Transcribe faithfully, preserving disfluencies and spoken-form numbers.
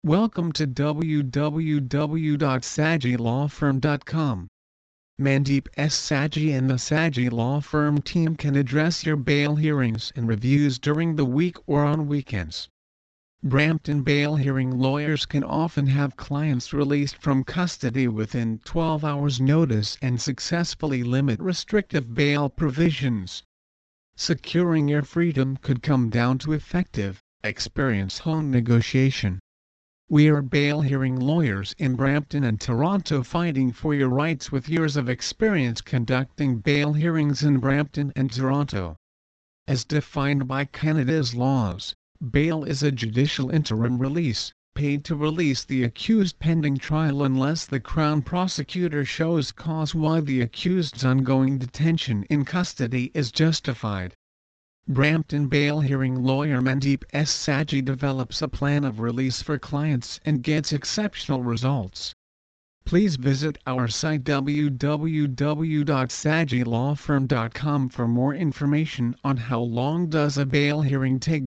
Welcome to w w w dot sajji law firm dot com. Mandeep S. Sajji and the Sajji Law Firm team can address your bail hearings and reviews during the week or on weekends. Brampton bail hearing lawyers can often have clients released from custody within twelve hours notice and successfully limit restrictive bail provisions. Securing your freedom could come down to effective, experienced home negotiation. We are bail hearing lawyers in Brampton and Toronto fighting for your rights with years of experience conducting bail hearings in Brampton and Toronto. As defined by Canada's laws, bail is a judicial interim release, paid to release the accused pending trial unless the Crown Prosecutor shows cause why the accused's ongoing detention in custody is justified. Brampton bail hearing lawyer Mandeep S. Sajji develops a plan of release for clients and gets exceptional results. Please visit our site w w w dot sajji law firm dot com for more information on how long does a bail hearing take